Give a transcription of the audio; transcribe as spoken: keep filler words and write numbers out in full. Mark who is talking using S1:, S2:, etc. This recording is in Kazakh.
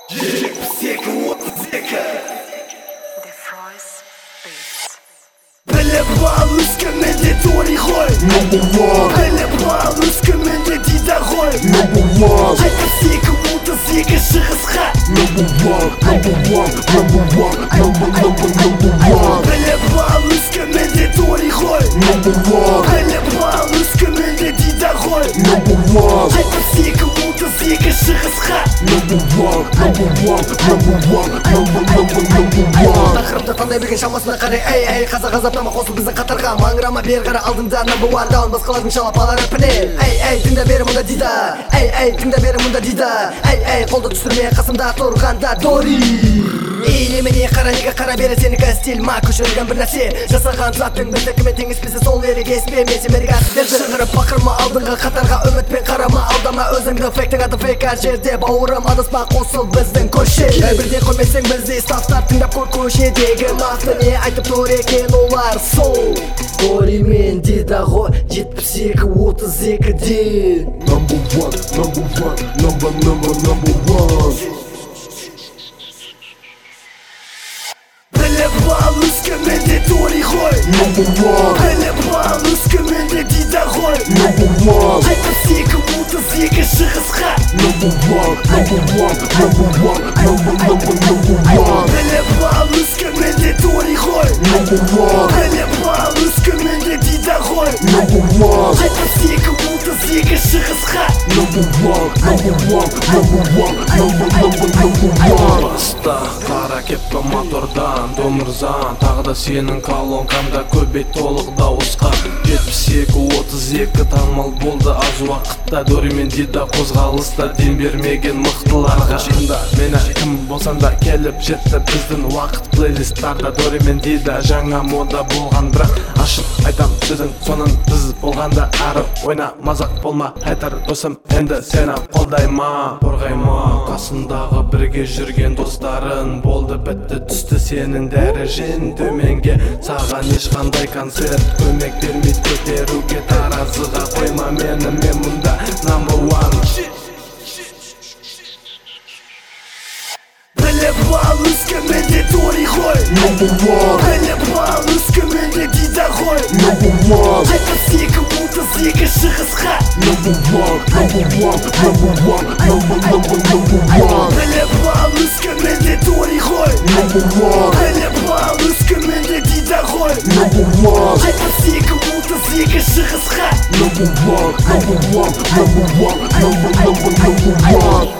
S1: Bilib al üskümünde tori koy. Number one. Bilib al üskümünde dida koy. Number one. Haypasiki mutaziki şıkısqa. Number one. Number one. Number one. Number number number one. Bilib al üskümünde tori koy. Number one. Bilib al üskümünde dida koy. Number one. Haypasiki mutaziki şıkısqa. Number one. Number one. Number one. Number number number one.
S2: Taqırımda tanday bilген шамасына қарай эй эй қазақ азаптама қосыл біздің қатарға маңырама бер қара алдында number one down басқалардың шалапалар рэпіне эй эй тыңда бері мұнда дида эй эй тыңда бері мұнда дида эй эй қолды түсірме қасымда тұрғанда дори Eğilimine қара неге қара бері сенікі стиль ма көшірген бір нәрсе жасаған заттың біздікімен теңеспесе сол ері кеспе мен сендерге сіздерді шығырып бақырма алдыңғы қатарға үмітпен қарама алдама өзіңді фейктің аты фейк әр жерде бауырым адаспа қосыл біздің көше бірде көрмесең бізде стафтап тыңдап көр көшедегі нақты не айтып тұр екен олар сол Дори мен дида ғой жетпіс екі отыз екіден
S1: Number one, number one, number number number one. Bilib al üskümünde tori koy. Number one. Bilib al üskümünde dida koy. Number one. Haypasiki mutaziki şıkısqa. Number one, number one, number one, number number number one. Bilib al üskümünde tori koy. Number one. Bilib al üskümünde dida koy. Number one. Haypasiki mutaziki şıkısqa. Number one, number one, number one, number number number one.
S3: Баста қара кепті мотордан домырзан тағы да сенің колонкаңда көбейт толық дауысқа жетпіс екі отыз екі танымал болды аз уақытта Дори мен дида қозғалыста дем бермеген мықтыларға шында мені кім болсан да келіп жетті біздің уақыт плейлисттарда Дори мен дида жаңа мода болған бірақ ашып айтам сөздің соның біз болғанда әрі ойна мазақ болма қайтар досым енді сені қолдайма қорғайма қасындағы бірге жүрген достарын болды бітті түсті сенің дәрежең төменге саған ешқандай концерт көмек бермейді көтеруге таразыға қойма мені мен мұнда number one.
S1: Bilib al üskümünde tori koy. Number one. Bilib al üskümünde dida koy. Number one. Haypasiki mutaziki şıkısqa. Number one, number one, number one, number number number one. Bilib al üskümünde tori koy. Number one. Bilib al üskümünde dida koy. Number one. Haypasiki mutaziki şıkısqa. Number one, number one, number one, number number number one.